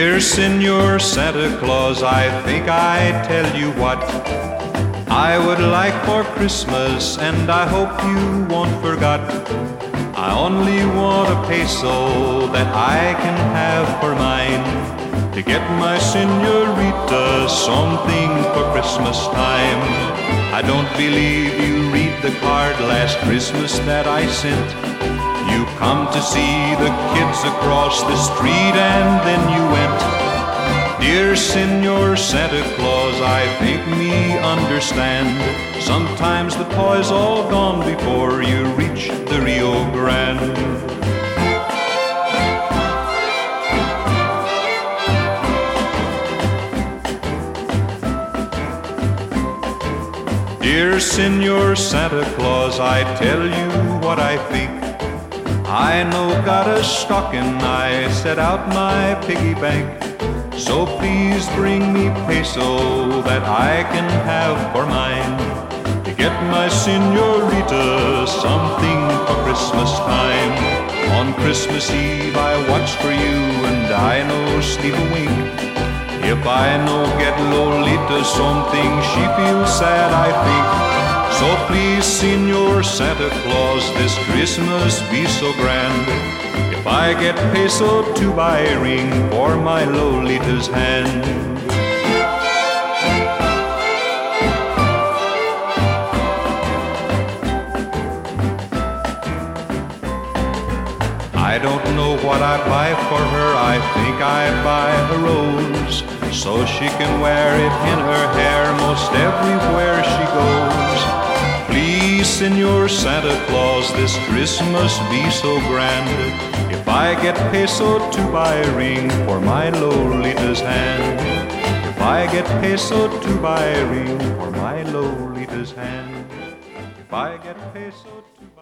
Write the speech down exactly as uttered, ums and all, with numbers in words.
Dear Senor Santa Claus, I think I tell you what I would like for Christmas, and I hope you won't forget. I only want a peso that I can have for mine, to get my senorita something for Christmas time. I don't believe you read the card last Christmas that I sent. You come to see the kids across the street and then you went. Dear Senor Santa Claus, I think me understand. Sometimes the toy's all gone before you reach the Rio Grande. Dear Senor Santa Claus, I tell you what I think. I no got a stocking, I set out my piggy bank. So please bring me peso that I can have for mine, to get my senorita something for Christmas time. On Christmas Eve I watch for you and I no sleep a wink. If I no get Lolita something, she feels sad, I think. So please, Senor Santa Claus, this Christmas be so grand. If I get peso to buy a ring for my Lolita's hand. I don't know what I buy for her, I think I buy a rose, so she can wear it in her hair most everywhere she goes. Please, Senor Santa Claus, this Christmas be so grand. If I get peso to buy a ring for my Lolita's hand. If I get peso to buy a ring for my Lolita's hand. If I get peso to